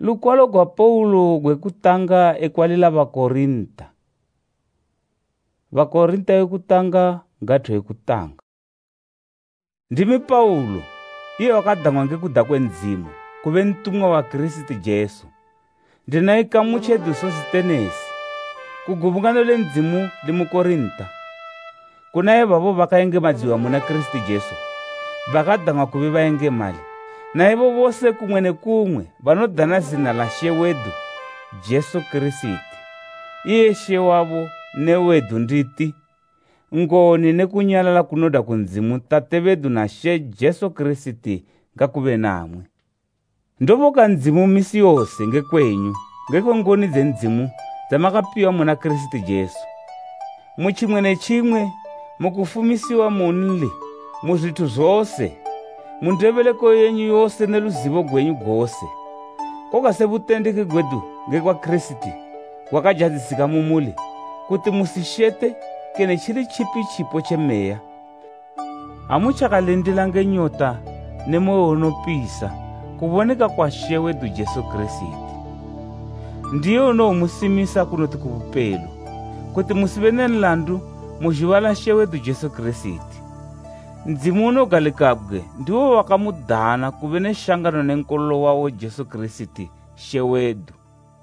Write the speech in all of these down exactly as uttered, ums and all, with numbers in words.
Lukwalo kwa Paulo gwekutanga ekwalila Vakorinta. Vakorinta ekutanga ngatho ekutanga. Ndimi Paulo, iye wakadangwa ngekuda kwenzimu, kuve ntumwa wa Kristu Jesu. Ndina ikamu chedu Sositenesi, kugubungano lenzimu limukorinta. Kunaye babo vakaengemadziwa muna Kristu Jesu, vakadangwa kuve vaengemali. Na ivo vose kumwe nekumwe vanodhana zina la She wedu Jesu Kristu. Iye She wavo newedu nditi, ngoni nekunyalala kunoda kunzimu Tate vedu na She Jesu Kristu ngakuve namwe. Ndovoka nzimu misi yose ngekwenyu, ngeko ngoni dzenzimu dzamakapiwa muna Kristu Jesu. Muchimwe nechimwe mukufumisiwa munli, muzvitu zvose, mundeveleko yenyu yose neruzivo gwenyu gose. Koka sevutendeki gwedu ngekwa Kristu gwakajadzisika mumuli, kuti musishete kene chiri chipi chipo chemeya. Hamuchakalindila ngenyota nemoyo unopisa kuvoneka kwa She wedu Jesu Kristu. Ndiye unomusimisa kunoti kuvupelu, kuti musive nenlandu muzhivala She wedu Jesu Kristu. Nzimu unogalikabwe ndiwo wakamudhana kuve neshangano nenkololo wawo Jesu Kristu She wedu.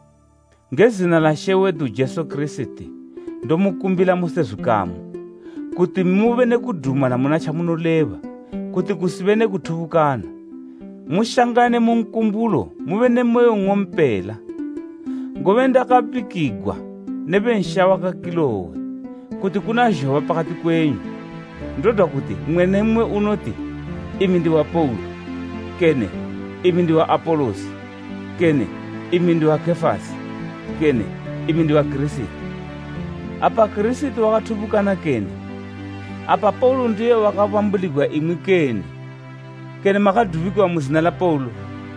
Ngezina la She wedu Jesu Kristu ndomukumbila musezvikamu, kuti muve nekudhumana muna chamunoleva, kuti kusive nekutuvukana. Mushangane munkumbulo, muve nemoyo ng'ompela. Ngove ndakapikigwa nebensha wakakilowe, kuti kuna Jehova pakati kwenyu. Ndoda kuti mwe nemwe unoti, imi ndi wa Paulo, kene imi ndi wa Apolosi, kene imi ndi wa Kefasi, kene imi ndi wa Kristu. Apa Kristu wakatuvukana kene? Apa Paulo ndiye wakavambuligwa imwi kene? Kene makadhuvikwa muzina la Paulo?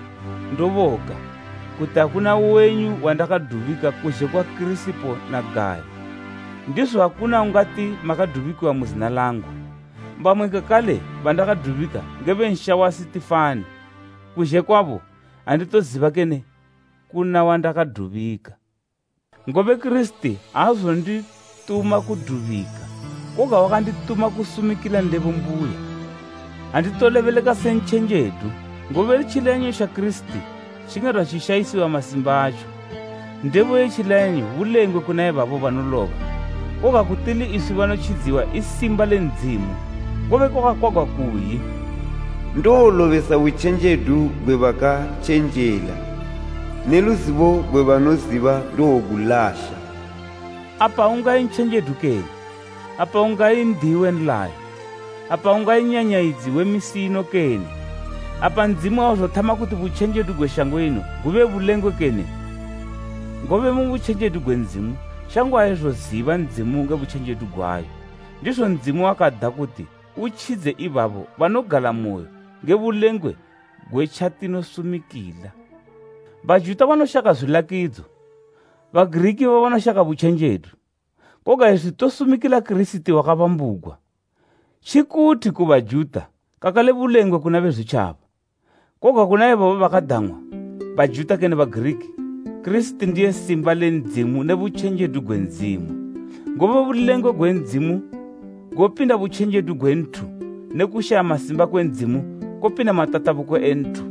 Ndovoka kuti hakuna wenyu wandakadhuvika kuzhe kwa Krisipo na Gayo. Ndizvo hakuna ungati makadhuvikwa muzina langu. Mbamweka kale vandakadhuvika ngevensha wa Sitifani. Kuzhe kwavo handitoziva kene kuna wandakadhuvika. Ngove Kristu haazondituma kudhuvika, koga wakandituma kusumikila ndevo mbuya. Handitoleveleka senchenjedu, ngove chilenyo sha Kristu chingadwa chishayisiwa masimba acho. Ndevo yechilenyo vulengwe kunaye vavo vanolova, koga kutili isu vanochidziwa isimba lenzimu. Ngove koga kwagwa kuyi ndolovesa uchenjedu gwevakachenjela, neluzivo gwevanoziva ndogulasha. Apa ungai nchenjedu keni? Apa ungai ndiwe nlayo? Apa ungai nyanyaidzi wemisino keni? Apa nzimu auzotama kuti vuchenjedu gweshango ino guve vulengwe keni? Ngove muvuchenjedu gwenzimu shango aizoziva nzimu ngevuchenjedu gwayo. Ndizvo nzimu wakadha kuti uchidze ivavo vanogala moyo ngevulengwe gwechatinosumikila. Vajuta vanoshaka zvilakidzo, vaGiriki vanoshaka vuchenjedu, koga izvi tosumikila Kristu wakavambugwa. Chikuti kuvajuta kakale vulengwe kuna vezvichava, koga kuna ivavo vakadhamwa, vajuta kene vaGiriki, Kristu ndiye simba lenzimu nevuchenjedu gwenzimu. Ngove vulengwe gwenzimu gopinda vuchenjedu gwentu, nekushaya masimba kwenzimu kopinda matatavuko entu.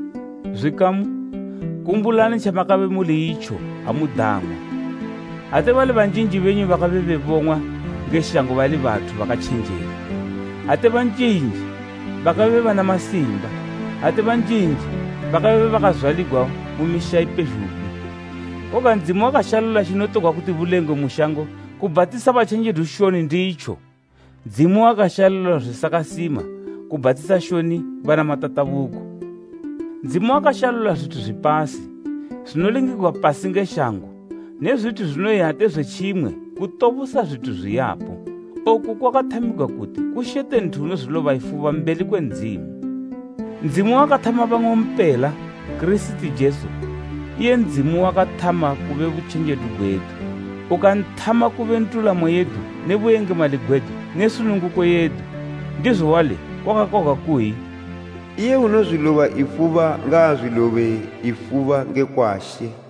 Zvikamu kumbulani chamakave muli icho hamudhamwa. Ate vale vanjinji venyu vakave vevomwa ngeshango vali vatu vakachenjera. Ate vanjinji vakave vana masimba. Ate vanjinji vakave vakazvaligwa mumisha ipezhuku. Koga nzimu wakashalula chinotogwa kuti vulengwe mushango kubhatisa vachenjedu shoni ndicho. Nzimu wakashalula zvisakasima kubhatisa shoni vana matatavuko. Nzimu wakashalula zvitu zvipasi zvinolingirwa pasi ngeshango, nezvitu zvinoyate zvechimwe kutovusa zvitu zviyapo. Oku kwakatamigwa kuti kushete ntuno zvinova ifuva mbeli kwenzimu. Nzimu wakatama vamwe mpela Kristu Jesu. Iye nzimu wakatama kuve vuchenjedu gwedu, ukantama kuve ntulamo yedu nevuengemali gwedu nesununguko yedu. Ndizvo wale kwakakoga kuyi iye unozvilova ifuva ngaazvilove ifuva ngekwashe.